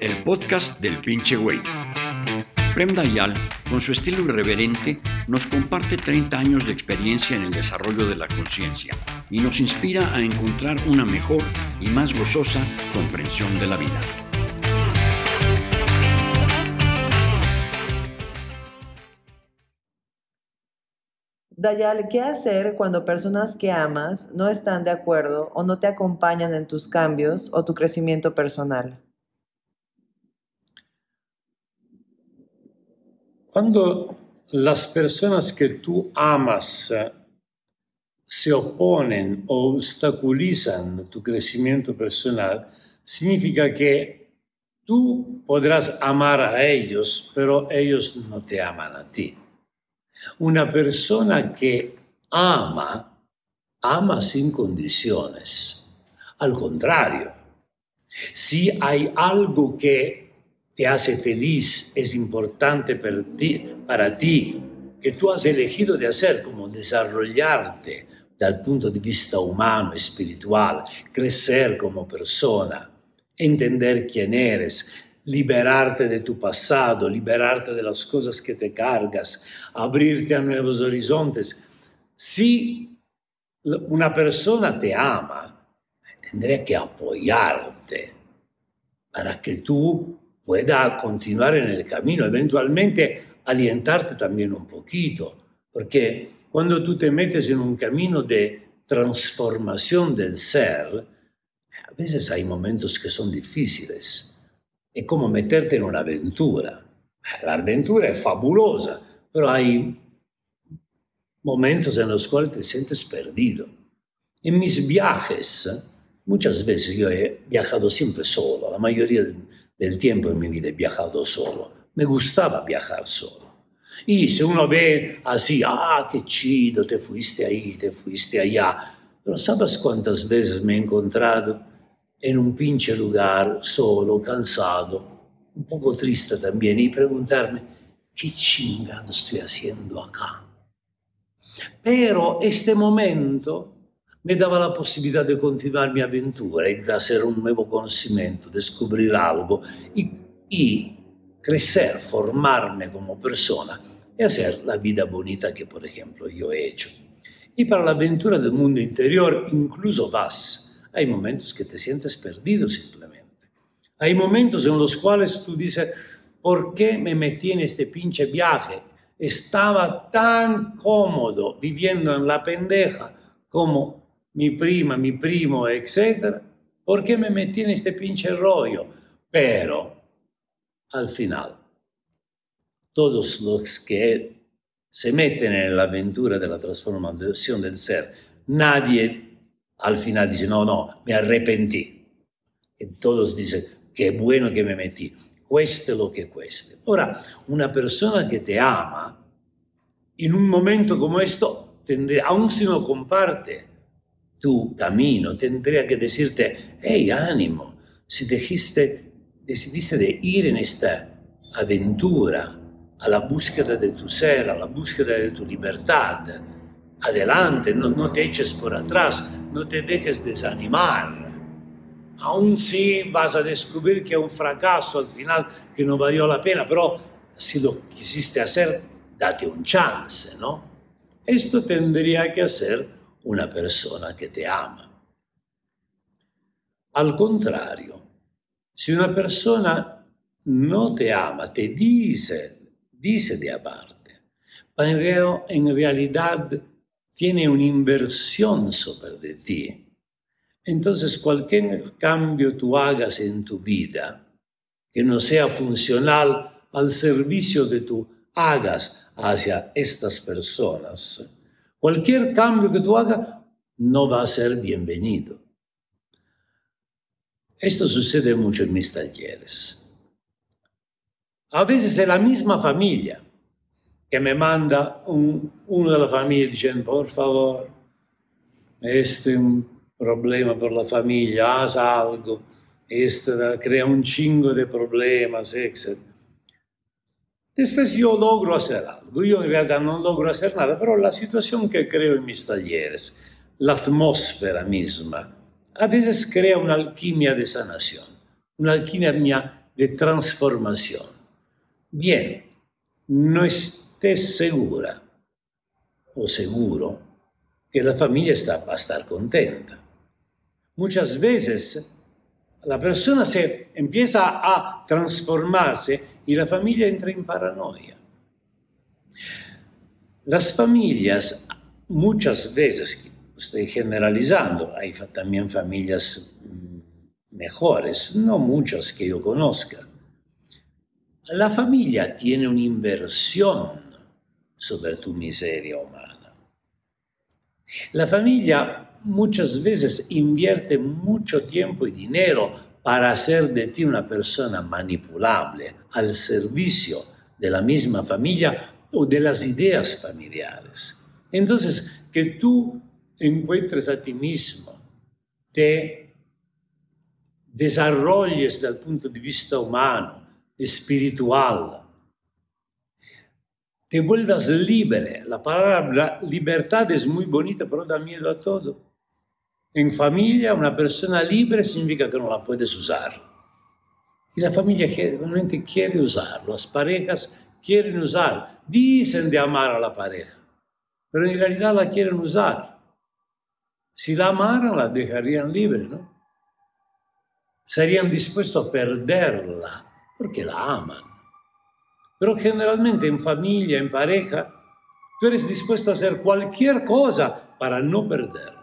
el podcast del pinche güey. Prem Dayal, con su estilo irreverente, nos comparte 30 años de experiencia en el desarrollo de la conciencia y nos inspira a encontrar una mejor y más gozosa comprensión de la vida. Dayal, ¿qué hacer cuando personas que amas no están de acuerdo o no te acompañan en tus cambios o tu crecimiento personal? Cuando las personas que tú amas se oponen o obstaculizan tu crecimiento personal, significa que tú podrás amar a ellos, pero ellos no te aman a ti. Una persona que ama sin condiciones. Al contrario, si hay algo que te hace feliz, es importante para ti, que tú has elegido de hacer, como desarrollarte dal punto de vista humano, espiritual, crecer como persona, entender quién eres, liberarte de tu pasado, liberarte de las cosas que te cargas, abrirte a nuevos horizontes. Si una persona te ama, tendría que apoyarte para que tú puedas continuar en el camino, eventualmente alentarte también un poquito, porque cuando tú te metes en un camino de transformación del ser, a veces hay momentos que son difíciles. Es como meterte en una aventura. La aventura es fabulosa, pero hay momentos en los cuales te sientes perdido. En mis viajes, muchas veces yo he viajado siempre solo, la mayoría del tiempo en mi vida he viajado solo. Me gustaba viajar solo. Y si uno ve así, qué chido, te fuiste ahí, te fuiste allá. Pero ¿sabes cuántas veces me he encontrado en un pinche lugar, solo, cansado, un poco triste también, y preguntarme, ¿qué chingado estoy haciendo acá? Pero este momento me daba la posibilidad de continuar mi aventura y de hacer un nuevo conocimiento, descubrir algo y crecer, formarme como persona y hacer la vida bonita que, por ejemplo, yo he hecho. Y para la aventura del mundo interior incluso vas. Hay momentos que te sientes perdido simplemente. Hay momentos en los cuales tú dices, ¿por qué me metí en este pinche viaje? Estaba tan cómodo viviendo en la pendeja como mi prima, mi primo, etc. ¿Por qué me metí en este pinche rollo? Pero, al final, todos los que se meten en la aventura de la transformación del ser, nadie al final dice, no, me arrepentí. Y todos dicen, qué bueno que me metí, cueste lo que cueste. Ora, una persona que te ama, in un momento como esto, aun si no comparte tu camino, tendría que decirte, hey, ánimo, si decidiste de ir en esta aventura a la búsqueda de tu ser, a la búsqueda de tu libertad, adelante, no te eches por atrás, no te dejes desanimar. Aun si vas a descubrir que es un fracaso al final, que no valió la pena, pero si lo quisiste hacer, date un chance, ¿no? Esto tendría que hacer una persona que te ama. Al contrario, si una persona no te ama, te dice de amarte, pero en realidad tiene una inversión sobre de ti, entonces cualquier cambio tú hagas en tu vida que no sea funcional al servicio que tú hagas hacia estas personas, cualquier cambio que tú hagas no va a ser bienvenido. Esto sucede mucho en mis talleres. A veces es la misma familia que me manda uno de la familia diciendo, por favor, este es un problema por la familia, haz algo, crea un chingo de problemas, etc. Después yo logro hacer algo, yo en realidad no logro hacer nada, pero la situación que creo en mis talleres, la atmósfera misma, a veces crea una alquimia de sanación, una alquimia de transformación. Bien, no estés segura o seguro que la familia va a estar contenta. Muchas veces la persona se empieza a transformarse y la familia entra en paranoia. Las familias, muchas veces, estoy generalizando, hay también familias mejores, no muchas que yo conozca. La familia tiene una inversión sobre tu miseria humana. La familia muchas veces invierte mucho tiempo y dinero para hacer de ti una persona manipulable al servicio de la misma familia o de las ideas familiares. Entonces, que tú encuentres a ti mismo, te desarrolles desde el punto de vista humano, espiritual, te vuelvas libre. La palabra libertad es muy bonita, pero da miedo a todo. En familia, una persona libre significa que no la puedes usar. Y la familia realmente quiere usar, las parejas quieren usar, dicen de amar a la pareja, pero en realidad la quieren usar. Si la amaran, la dejarían libre, ¿no? Serían dispuestos a perderla porque la aman. Pero generalmente en familia, en pareja, tú eres dispuesto a hacer cualquier cosa para no perderla.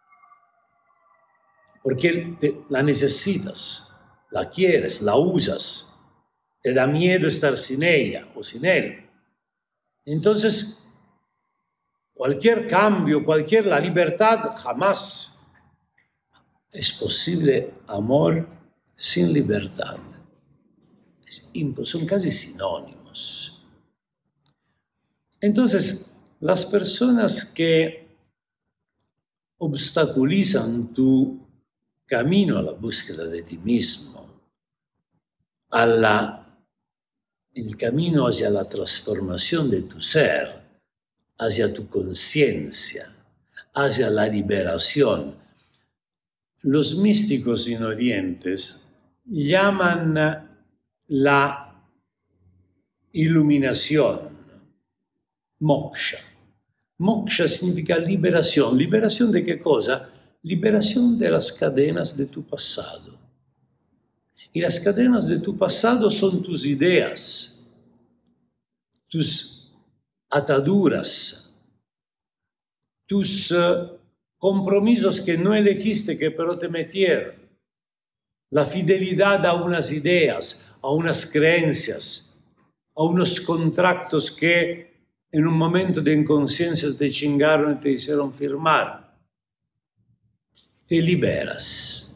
Porque la necesitas, la quieres, la usas, te da miedo estar sin ella o sin él. Entonces, cualquier cambio, la libertad, jamás es posible amor sin libertad. Son casi sinónimos. Entonces, las personas que obstaculizan tu camino a la búsqueda de ti mismo, el camino hacia la transformación de tu ser, hacia tu conciencia, hacia la liberación. Los místicos en Oriente llaman la iluminación moksha. Moksha significa liberación. ¿Liberación de qué cosa? Liberación de las cadenas de tu pasado. Y las cadenas de tu pasado son tus ideas, tus ataduras, tus compromisos que no elegiste, que pero te metieron. La fidelidad a unas ideas, a unas creencias, a unos contratos que en un momento de inconsciencia te chingaron y te hicieron firmar. Te liberas.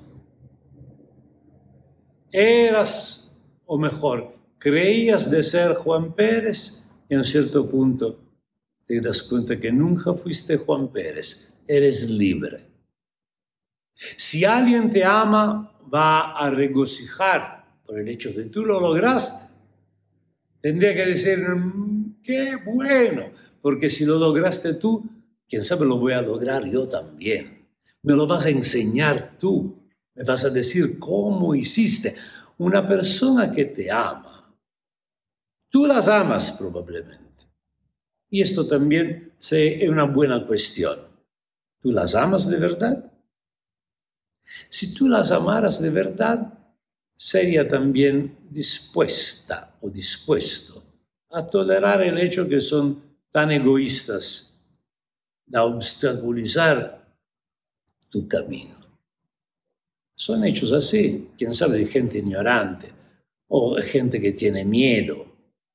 Eras, o mejor, creías de ser Juan Pérez y a un cierto punto te das cuenta que nunca fuiste Juan Pérez, eres libre. Si alguien te ama, va a regocijar por el hecho de que tú lo lograste. Tendría que decir, qué bueno, porque si lo lograste tú, quién sabe lo voy a lograr yo también. Me lo vas a enseñar tú, me vas a decir cómo hiciste. Una persona que te ama, tú las amas probablemente. Y esto también es una buena cuestión. ¿Tú las amas de verdad? Si tú las amaras de verdad, sería también dispuesta o dispuesto a tolerar el hecho que son tan egoístas de obstaculizar tu camino. Son hechos así, quién sabe, de gente ignorante o de gente que tiene miedo.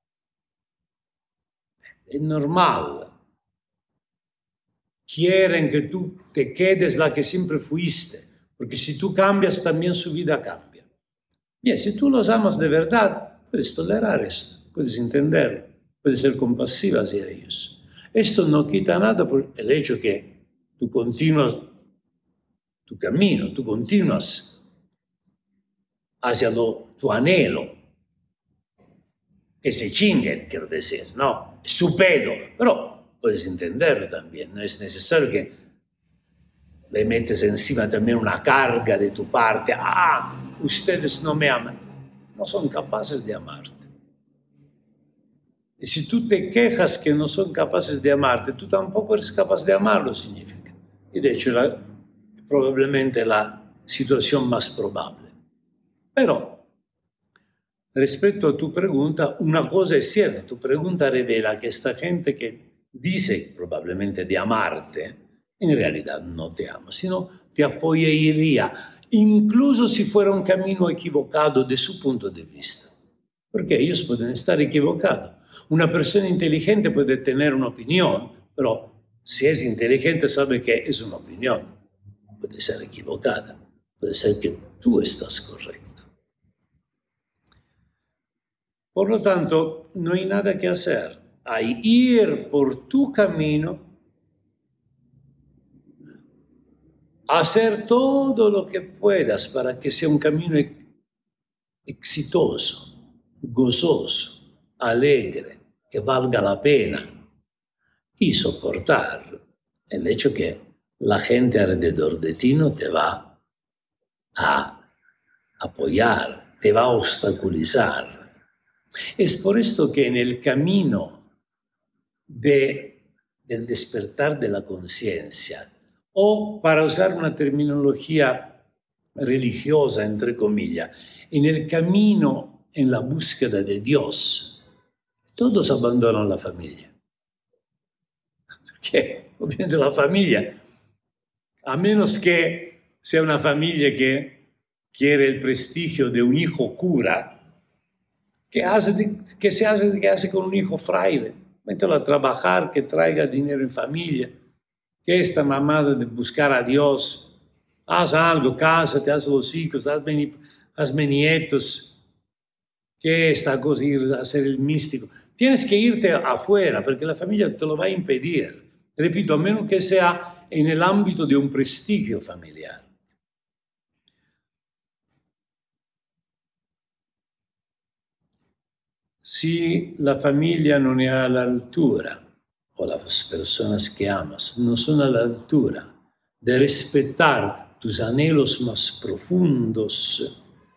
Es normal. Quieren que tú te quedes la que siempre fuiste, porque si tú cambias, también su vida cambia. Bien, si tú los amas de verdad, puedes tolerar esto, puedes entenderlo, puedes ser compasiva hacia ellos. Esto no quita nada por el hecho que tú continúas tu camino, tú continúas hacia tu anhelo, que se chinguen, quiero decir, ¿no? Es su pedo, pero puedes entenderlo también, no es necesario que le metes encima también una carga de tu parte, ustedes no me aman. no son capaces de amarte. Y si tú te quejas que no son capaces de amarte, tú tampoco eres capaz de amarlo, significa. Y de hecho, probablemente la situación más probable. Pero, respecto a tu pregunta, una cosa es cierta. Tu pregunta revela que esta gente que dice probablemente de amarte, en realidad no te ama, sino te apoyaría, incluso si fuera un camino equivocado de su punto de vista. Porque ellos pueden estar equivocados. Una persona inteligente puede tener una opinión, pero si es inteligente sabe que es una opinión. Puede ser equivocada. Puede ser que tú estás correcto. Por lo tanto, no hay nada que hacer. Hay ir por tu camino, hacer todo lo que puedas para que sea un camino exitoso, gozoso, alegre, que valga la pena, y soportar el hecho que la gente alrededor de ti no te va a apoyar, te va a obstaculizar. Es por esto que en el camino del despertar de la conciencia, o para usar una terminología religiosa, entre comillas, en el camino en la búsqueda de Dios, todos abandonan la familia. Perché ovviamente la familia, a menos que sea una familia que quiere el prestigio de un hijo cura, que hace con un hijo fraile, mételo a trabajar, que traiga dinero en familia, que esta mamada de buscar a Dios, haz algo, cásate, haz los hijos, hazme nietos, que esta cosa ir a ser el místico. Tienes que irte afuera, porque la familia te lo va a impedir. Repito, a menos que sea en el ámbito de un prestigio familiar. Si la familia non è all'altura, o las personas que amas no son a la altura de respetar tus anhelos más profundos,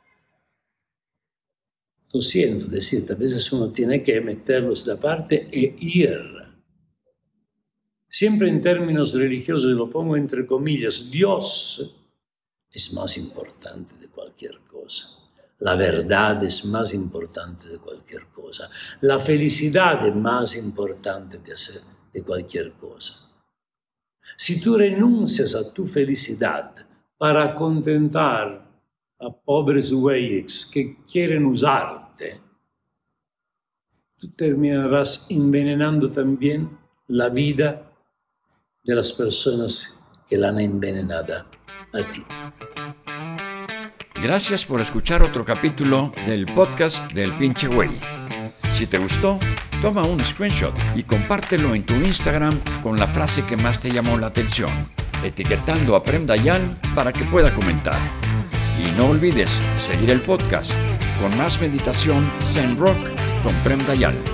lo siento decirte, a veces uno tiene que meterlos de parte e ir. Siempre en términos religiosos, lo pongo entre comillas, Dios es más importante de cualquier cosa. La verdad es más importante de cualquier cosa. La felicidad es más importante de cualquier cosa. Si tú renuncias a tu felicidad para contentar a pobres güeyes que quieren usarte, tú terminarás envenenando también la vida de las personas que la han envenenado a ti. Gracias por escuchar otro capítulo del podcast del Pinche Güey. Si te gustó, toma un screenshot y compártelo en tu Instagram con la frase que más te llamó la atención, etiquetando a Prem Dayal para que pueda comentar. Y no olvides seguir el podcast con más meditación Zen Rock con Prem Dayal.